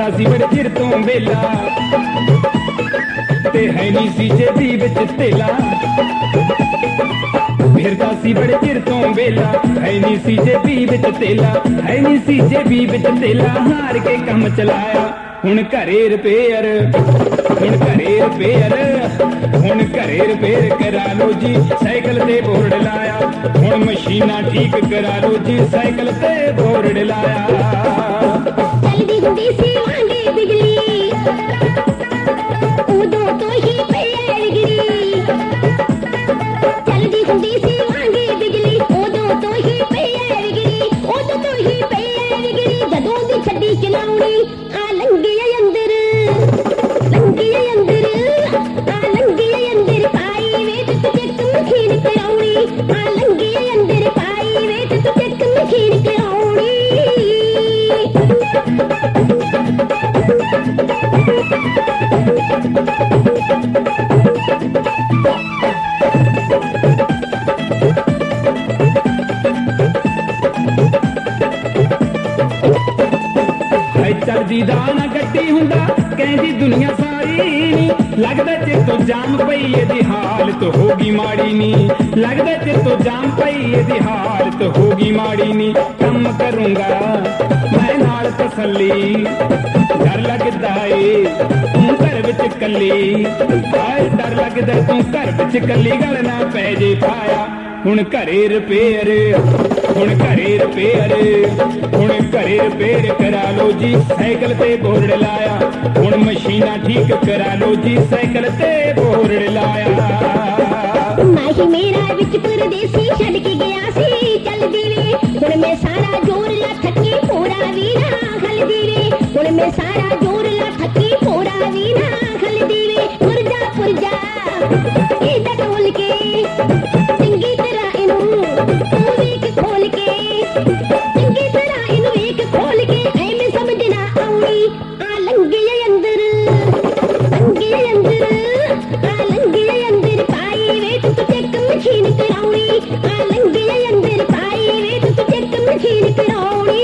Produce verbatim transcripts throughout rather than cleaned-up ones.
ਫਿਰਦਾ ਸੀ ਬੜੇ ਚਿਰ ਤੋਂ ਵੇਲਾ ਤੇ ਹੈ ਨਹੀਂ ਸੀ ਜੇਬੀ ਵਿੱਚ ਤੇਲਾ ਫਿਰਦਾ ਸੀ ਬੜੇ ਚਿਰ ਤੋਂ ਵੇਲਾ ਹੈ ਨਹੀਂ ਸੀ ਜੇਬੀ ਵਿੱਚ ਤੇਲਾ ਹੈ ਨਹੀਂ ਸੀ ਜੇਬੀ ਵਿੱਚ ਤੇਲਾ ਹਾਰ ਕੇ ਕੰਮ ਚਲਾਇਆ ਹੁਣ ਘਰੇ ਰਿਪੇਅਰ ਹੁਣ ਘਰੇ ਰਿਪੇਅਰ ਹੁਣ ਘਰੇ ਰਿਪੇਅਰ ਕਰਾ ਲੋ ਜੀ ਸਾਈਕਲ ਤੇ ਬੋਰਡ ਲਾਇਆ ਹੁਣ ਮਸ਼ੀਨਾਂ ਠੀਕ ਕਰਾ ਲੋ ਜੀ ਸਾਈਕਲ ਤੇ ਬੋਰਡ ਲਾਇਆ ਚੱਲਦੀ ਹੁੰਦੀ ਸੀ ਵਾਂਗੀ ਬਿਜਲੀ ਉਦੋਂ ਤੋਂ ਹੀ ਪਈ ਵਿਗੜੀ ਚੱਲਦੀ ਹੁੰਦੀ ਸੀ ਵਾਂਗੀ ਬਿਜਲੀ ਉਦੋਂ ਤੋਂ ਹੀ ਪਈ ਵਿਗੜੀ ਉਦੋਂ ਤੋਂ ਹੀ ਪਈ ਵਿਗੜੀ ਜਦੋਂ ਦੀ ਛੱਡੀ ਚਲਾਉਣੀ ਆ ਲੰਗੀ ਅੰਦਰ ਲੰਗੀ ਅੰਦਰ ਆ ਲੰਗੀ ਅੰਦਰ ਪਾਈ ਵੇਟ ਤੂੰ ਚੱਕ ਮਸ਼ੀਨ ਕਰਾਉਣੀ ਆ ਲੰਗੀ ਅੰਦਰ ਪਾਈ ਵੇਟ ਤੂੰ ਚੱਕ ਮਸ਼ੀਨ ਕਰਾਉਣੀ ਚੱਲਦੀ ਦਾ ਨਾ ਗੱਡੀ ਹੁੰਦਾ ਕਹਿੰਦੀ ਦੁਨੀਆ ਸਾਰੀ ਨੀ ਲੱਗਦਾ ਚਿਰ ਤੋਂ ਜਾਮ ਪਈ ਇਹਦੀ ਹਾਲਤ ਹੋ ਗਈ ਮਾੜੀ ਨੀ ਲੱਗਦਾ ਚਿਰ ਤੋਂ ਜਾਮ ਪਈ ਇਹਦੀ ਹਾਲਤ ਹੋ ਗਈ ਮਾੜੀ ਨੀ ਕੰਮ ਕਰੂੰਗਾ ਮੈਂ ਨਾਲ ਤਸੱਲੀ ਡਰ ਲੱਗਦਾ ਏ ਤੂੰ ਘਰ ਵਿੱਚ ਕੱਲੀ ਹਾਏ ਡਰ ਲੱਗਦਾ ਤੂੰ ਘਰ ਵਿੱਚ ਕੱਲੀ ਗੱਲ ਨਾ ਪੈ ਜੇ ਪਾਇਆ ਹੁਣ ਘਰੇ ਰਿਪੇਅਰ ਹੁਣ ਘਰੇ ਰਿਪੇਅਰ ਹੁਣ ਘਰੇ ਰਿਪੇਅਰ ਕਰਾ ਲੋ ਜੀ ਸਾਈਕਲ ਤੇ ਬੋਰਡ ਲਾਇਆ ਹੁਣ ਮਸ਼ੀਨਾਂ ਠੀਕ ਕਰਾ ਲੋ ਜੀ ਸਾਈਕਲ ਤੇ ਬੋਰਡ ਲਾਇਆ ਮਾਹੀ ਮੇਰਾ ਵਿੱਚ ਪਰਦੇਸੀ ਛੱਡ ਕੇ ਗਿਆ ਸੀ ਚੱਲਦੀ ਵੇ ਹੁਣ ਮੈਂ ਸਾਰਾ ਜ਼ੋਰ ਲਾ ਥੱਕੀ ਪੂਰਾ ਵੀ ਨਾ ਖਲਦੀ ਵੇ ਹੁਣ ਮੈਂ ਸਾਰਾ ਜ਼ੋਰ ਲਾ ਥੱਕੀ ਪੂਰਾ ਵੀ ਨਾ ਖਲਦੀ ਵੇ ਪੁਰਜਾ ਪੁਰਜਾ ਇਹਦਾ ਢੋਲ ਕੇ ਚੰਗੀ ਤਰ੍ਹਾਂ ਇਹਨੂੰ ਤੂੰ ਵੇਖ ਖੋਲ ਕੇ ਚੰਗੀ ਤਰ੍ਹਾਂ ਇਹਨੂੰ ਵੇਖ ਖੋਲ ਕੇ ਐਵੇਂ ਸਮਝ ਨਾ ਆਉਣੀ ਆ ਲੰਗੀ ਅੰਦਰ ਲੰਗੀ ਅੰਦਰ ਆ ਲੰਗੀ ਅੰਦਰ ਪਾਈ ਵੇ ਤੂੰ ਚੱਕ ਮਸ਼ੀਨ ਕਰਾਉਣੀ ਆ ਲੰਗੀ ਅੰਦਰ ਪਾਈ ਵੇ ਤੂੰ ਚੱਕ ਮਸ਼ੀਨ ਕਰਾਉਣੀ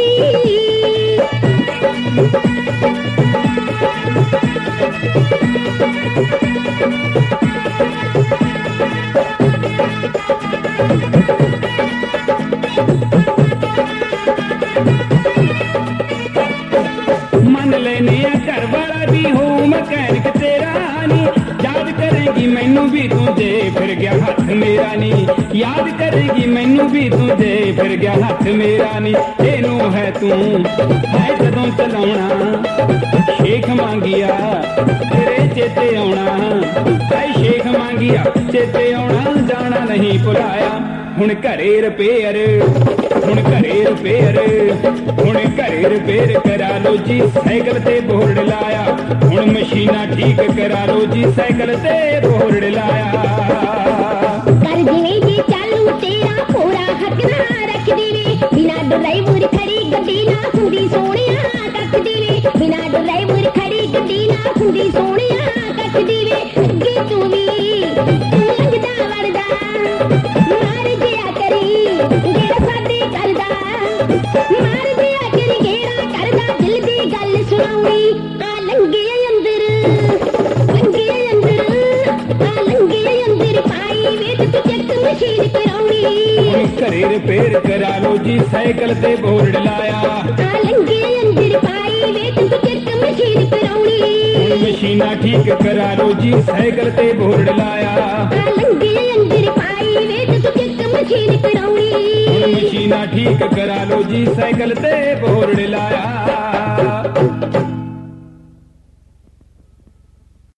ਮੰਨ ਲੈਨੇ ਆ ਘਰ ਵਾਲਾ ਵੀ ਹੋ ਮਕੈਨਿਕ ਤੇਰਾ ਨੀ ਯਾਦ ਕਰੇਗੀ ਮੈਨੂੰ ਵੀ ਤੂੰ ਜੇ ਫਿਰ ਗਿਆ ਹੱਥ ਮੇਰਾ ਨੀ ਯਾਦ ਕਰੇਗੀ ਮੈਨੂੰ ਵੀ ਤੂੰ ਜੇ ਫਿਰ ਗਿਆ ਹੱਥ ਮੇਰਾ ਨੀ ਇਹਨੂੰ ਹੈ ਤੂੰ ਹੈ ਜਦੋਂ ਚਲਾਉਣਾ ਸ਼ੇਖ ਮੰਗਿਆ ਤੇਰੇ ਚੇਤੇ ਆਉਣਾ ਹੈ ਸ਼ੇਖ ਮੰਗਿਆ ਚੇਤੇ ਆਉਣਾ ਜਾਣਾ ਨਹੀਂ ਭੁਲਾਇਆ ਹੁਣ ਘਰੇ ਰਿਪੇਅਰ ਹੁਣ ਘਰੇ ਰਿਪੇਅਰ ਹੁਣ ਘਰੇ ਰਿਪੇਅਰ ਕਰਾ ਲੋ ਜੀ ਸਾਈਕਲ ਤੇ ਬੋਰਡ ਲਾਇਆ ਹੁਣ ਮਸ਼ੀਨਾਂ ਠੀਕ ਕਰਾ ਲੋ ਜੀ ਸਾਈਕਲ ਤੇ ਬੋਰਡ ਲਾਇਆ ਕਰ ਜਿਵੇਂ ਜੀ ਚਾਲੂ ਤੇਰਾ ਪੂਰਾ ਹੱਕ ਨਾ ਰੱਖਦੀ ਵੇ ਬਿਨਾ ਡਰਾਈਵਰ ਖੜੀ ਗੱਡੀ ਨਾ ਹੁੰਦੀ ਸੋਹਣਿਆ ਕੱਟਦੀ ਵੇ ਬਿਨਾ ਡਰਾਈਵਰ ਖੜੀ ਗੱਡੀ ਨਾ ਹੁੰਦੀ ਸੋਹਣਿਆ ਕੱਟਦੀ ਵੇ ਅੱਗੇ ਤੂੰ ਵੀ ਤੂੰ ਲੰਘਦਾ ਵੜਦਾ ਮਾਰ ਜਿਆ ਕਰੀ ਜਿਹੜਾ ਸਾਡੇ ਕਰਦਾ ਮਾਰ ਜਿਆ ਕਰੀ ਗੇੜਾ ਕਰਦਾ ਦਿਲ ਦੀ ਗੱਲ ਸੁਣਾਉਣੀ ਆ ਲੰਗੇ ਅੰਦਰ ਲੰਗੇ ਅੰਦਰ ਆ ਲੰਗੇ ਅੰਦਰ ਪਾਈ ਵੇ ਤੂੰ ਚੱਕ ਮਸ਼ੀਨ ਕਰਾਉਣੀ ਘਰੇ ਰਿਪੇਅਰ ਕਰਾ ਲੋ ਜੀ ਸਾਈਕਲ ਤੇ ਬੋਰਡ ਲਾਇਆ ਆ ਲੰਗੇ ਅੰਦਰ ਪਾਈ ਵੇ ਤੂੰ ਚੱਕ ਮਸ਼ੀਨ ਕਰਾਉਣੀ ਮਸ਼ੀਨਾਂ ਠੀਕ ਕਰਾ ਲੋ ਜੀ ਸਾਈਕਲ ਤੇ ਬੋਰਡ ਲਾਇਆ ਆ ਲੰਗੇ ਅੰਦਰ ਪਾਈ ਵੇ ਤੂੰ ਚੱਕ ਮਸ਼ੀਨ ਕਰਾਉਣੀ ਮਸ਼ੀਨਾਂ ਠੀਕ ਕਰਾ ਲੋ ਜੀ ਸਾਈਕਲ ਤੇ ਬੋਰਡ ਲਾਇਆ